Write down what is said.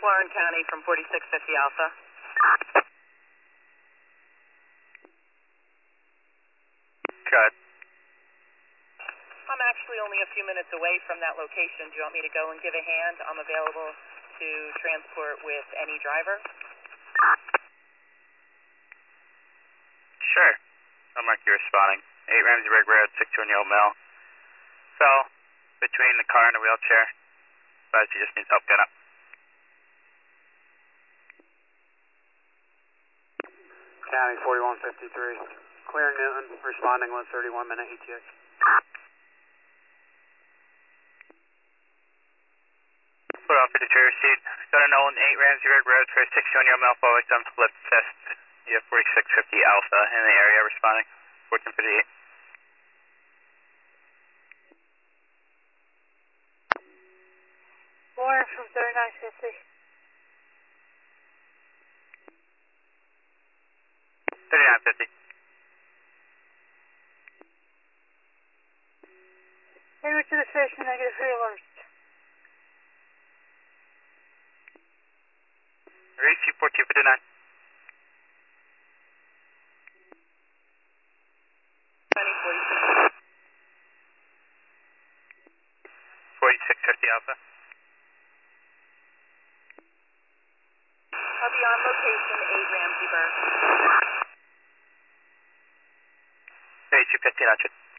Warren County from 4650 Alpha. Cut. I'm actually only a few minutes away from that location. Do you want me to go and give a hand? I'm available to transport with any driver. Sure. I'll mark you responding. 8 Ramseyburg Road, 620 Old Mill. Fell between the car and the wheelchair. But he just needs help getting up. County 4153. Clear Newton, responding with 31-minute ETA. Put off for the trailer seat. Got a Nolan 8 Ramseyburg Road for 620 Old Mill, forward on flip fifth. You have 4650 Alpha in the area responding. 1458. Warren from 3950. 3950. Over to the station, negative 3 alerts. Reach 1459. 4650 Alpha. I'll be on location, 8 Ramseyburg. Reach 1500.